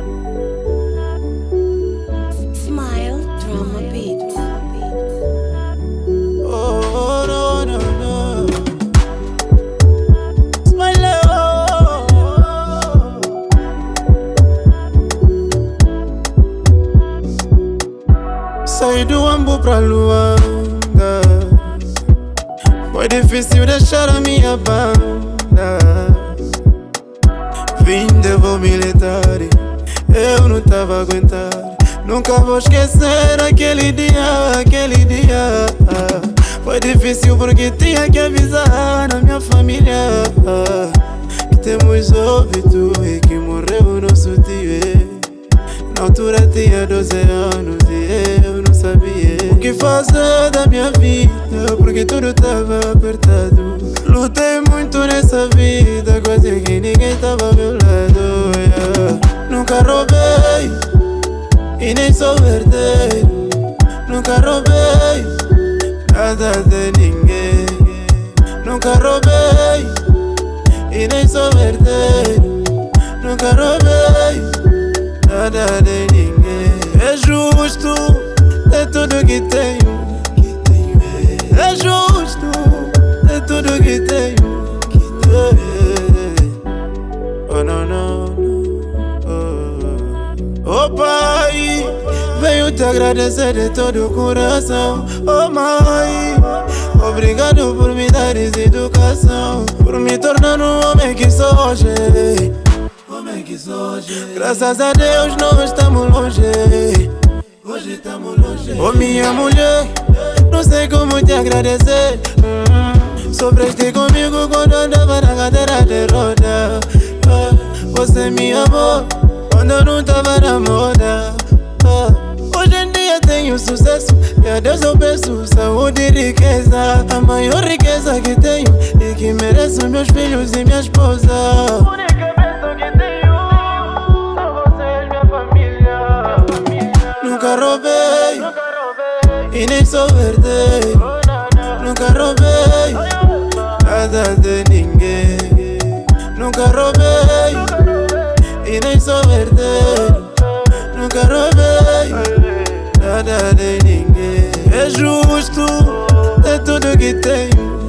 Smile Drama Beat. Oh, no, no, no. Smile, oh. Saí do Ambu pra Luanda. Foi difícil deixar a minha banda. Vim de voo militar, eu não tava a aguentar. Nunca vou esquecer aquele dia, aquele dia. Foi difícil porque tinha que avisar a minha família que temos óbito e que morreu o nosso tio. Na altura tinha 12 anos e eu não sabia o que fazer da minha vida, porque tudo tava apertado. Lutei muito nessa vida, quase que ninguém tava ao meu lado, yeah. Nunca roubei e nem sou herdeiro. Nunca roubei nada de ninguém. Nunca roubei e nem sou herdeiro. Nunca roubei nada de ninguém. É justo ter tudo que tenho. É justo ter tudo que tenho. Oh, não, não, não. Oh, pai, venho te agradecer de todo o coração. Oh, mãe, obrigado por me dar essa educação, por me tornar um homem que sou hoje. Graças a Deus não estamos longe. Hoje estamos longe. Oh, minha mulher, não sei como te agradecer. Sofreste comigo quando andava na cadeira de roda. Você me amou quando eu não tava na moda. Hoje em dia tenho sucesso e a Deus eu peço saúde e riqueza. A maior riqueza que tenho e que mereço meus filhos e minha esposa. Nunca roubei e nem sou herdeiro. Nunca roubei nada de ninguém. Nunca roubei e nem sou herdeiro. Nunca roubei nada de ninguém. É justo ter tudo que tenho.